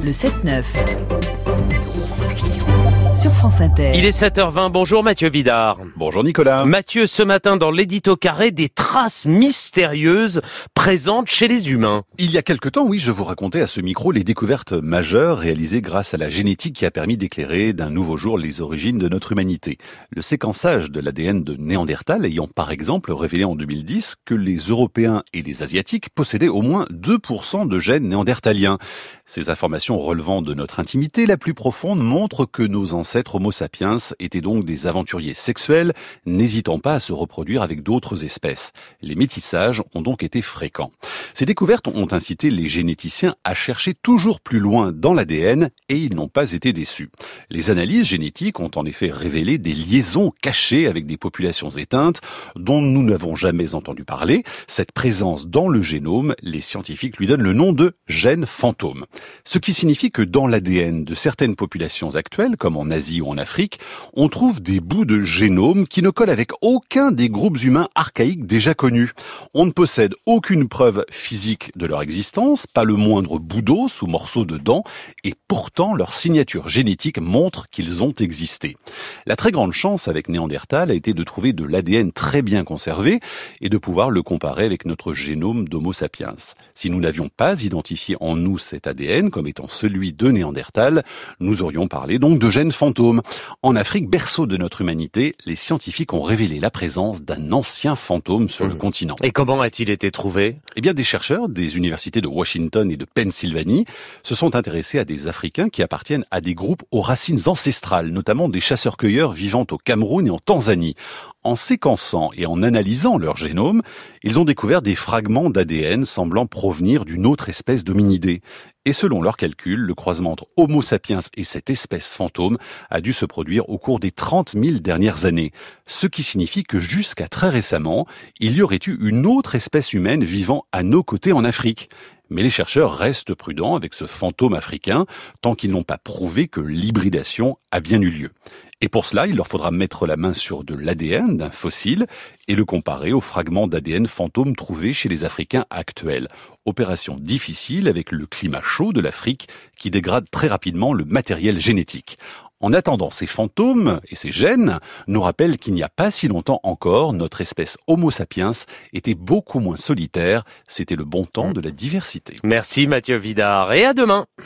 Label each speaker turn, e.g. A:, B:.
A: Le 7-9 sur France Inter.
B: Il est 7h20, bonjour Mathieu Vidard.
C: Bonjour Nicolas.
B: Mathieu, ce matin dans l'édito carré, des traces mystérieuses présentes chez les humains.
C: Il y a quelque temps, oui, je vous racontais à ce micro les découvertes majeures réalisées grâce à la génétique qui a permis d'éclairer d'un nouveau jour les origines de notre humanité. Le séquençage de l'ADN de Néandertal ayant par exemple révélé en 2010 que les Européens et les Asiatiques possédaient au moins 2% de gènes néandertaliens. Ces informations relevant de notre intimité la plus profonde montrent que nos ancêtres Homo sapiens étaient donc des aventuriers sexuels, n'hésitant pas à se reproduire avec d'autres espèces. Les métissages ont donc été fréquents. Ces découvertes ont incité les généticiens à chercher toujours plus loin dans l'ADN et ils n'ont pas été déçus. Les analyses génétiques ont en effet révélé des liaisons cachées avec des populations éteintes dont nous n'avons jamais entendu parler. Cette présence dans le génome, les scientifiques lui donnent le nom de gène fantôme. Ce qui signifie que dans l'ADN de certaines populations actuelles, comme en Asie ou en Afrique, on trouve des bouts de génome qui ne collent avec aucun des groupes humains archaïques déjà connus. On ne possède aucune preuve physique de leur existence, pas le moindre bout d'os ou morceau de dent, et pourtant leur signature génétique montre qu'ils ont existé. La très grande chance avec Néandertal a été de trouver de l'ADN très bien conservé et de pouvoir le comparer avec notre génome d'Homo sapiens. Si nous n'avions pas identifié en nous cet ADN comme étant celui de Néandertal, nous aurions parlé donc de gène fantôme. En Afrique, berceau de notre humanité, les scientifiques ont révélé la présence d'un ancien fantôme sur le continent.
B: Et comment a-t-il été trouvé ?
C: Eh bien, des chercheurs des universités de Washington et de Pennsylvanie se sont intéressés à des Africains qui appartiennent à des groupes aux racines ancestrales, notamment des chasseurs-cueilleurs vivant au Cameroun et en Tanzanie. En séquençant et en analysant leur génome, ils ont découvert des fragments d'ADN semblant provenir d'une autre espèce d'hominidés. Et selon leurs calculs, le croisement entre Homo sapiens et cette espèce fantôme a dû se produire au cours des 30 000 dernières années. Ce qui signifie que jusqu'à très récemment, il y aurait eu une autre espèce humaine vivant à nos côtés en Afrique. Mais les chercheurs restent prudents avec ce fantôme africain tant qu'ils n'ont pas prouvé que l'hybridation a bien eu lieu. Et pour cela, il leur faudra mettre la main sur de l'ADN d'un fossile et le comparer aux fragments d'ADN fantôme trouvés chez les Africains actuels. Opération difficile avec le climat chaud de l'Afrique qui dégrade très rapidement le matériel génétique. En attendant, ces fantômes et ces gènes nous rappellent qu'il n'y a pas si longtemps encore, notre espèce Homo sapiens était beaucoup moins solitaire. C'était le bon temps de la diversité.
B: Merci Mathieu Vidard et à demain.